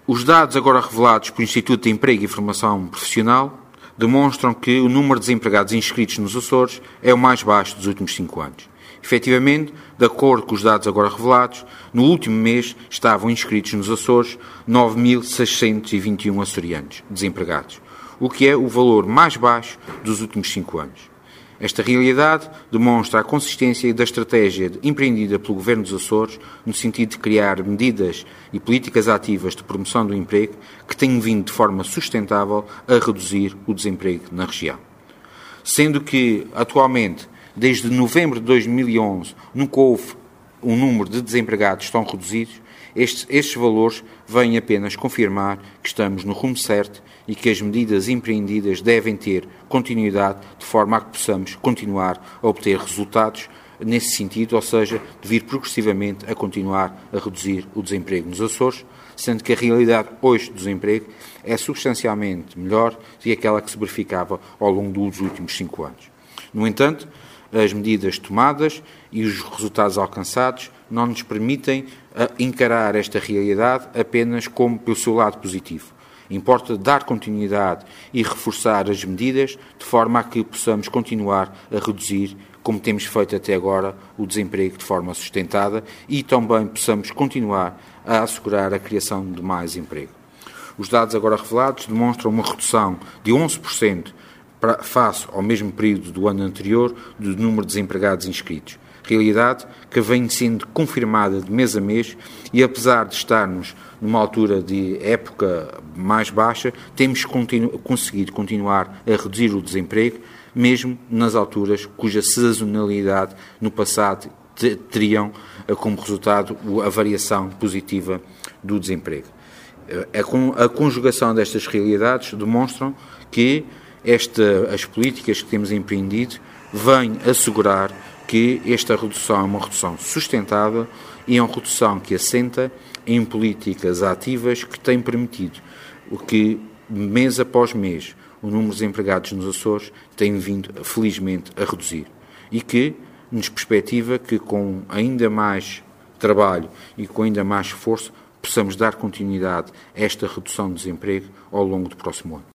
Os dados agora revelados pelo Instituto de Emprego e Formação Profissional demonstram que o número de desempregados inscritos nos Açores é o mais baixo dos últimos 5 anos. Efetivamente, de acordo com os dados agora revelados, no último mês estavam inscritos nos Açores 9.621 açorianos desempregados, o que é o valor mais baixo dos últimos 5 anos. Esta realidade demonstra a consistência da estratégia empreendida pelo Governo dos Açores no sentido de criar medidas e políticas ativas de promoção do emprego que têm vindo de forma sustentável a reduzir o desemprego na região. Sendo que, atualmente, desde novembro de 2011, nunca houve um número de desempregados tão reduzidos, estes valores vêm apenas confirmar que estamos no rumo certo e que as medidas empreendidas devem ter continuidade de forma a que possamos continuar a obter resultados nesse sentido, ou seja, de vir progressivamente a continuar a reduzir o desemprego nos Açores, sendo que a realidade hoje do desemprego é substancialmente melhor do que aquela que se verificava ao longo dos últimos 5 anos. No entanto, as medidas tomadas e os resultados alcançados não nos permitem encarar esta realidade apenas como pelo seu lado positivo. Importa dar continuidade e reforçar as medidas de forma a que possamos continuar a reduzir, como temos feito até agora, o desemprego de forma sustentada e também possamos continuar a assegurar a criação de mais emprego. Os dados agora revelados demonstram uma redução de 11% face ao mesmo período do ano anterior do número de desempregados inscritos. Realidade que vem sendo confirmada de mês a mês e, apesar de estarmos numa altura de época mais baixa, temos conseguido continuar a reduzir o desemprego, mesmo nas alturas cuja sazonalidade no passado teriam como resultado a variação positiva do desemprego. A conjugação destas realidades demonstram que as políticas que temos empreendido vêm assegurar que esta redução é uma redução sustentável e é uma redução que assenta em políticas ativas que têm permitido que, mês após mês, o número de desempregados nos Açores tem vindo, felizmente, a reduzir. E que nos perspectiva que, com ainda mais trabalho e com ainda mais esforço, possamos dar continuidade a esta redução de desemprego ao longo do próximo ano.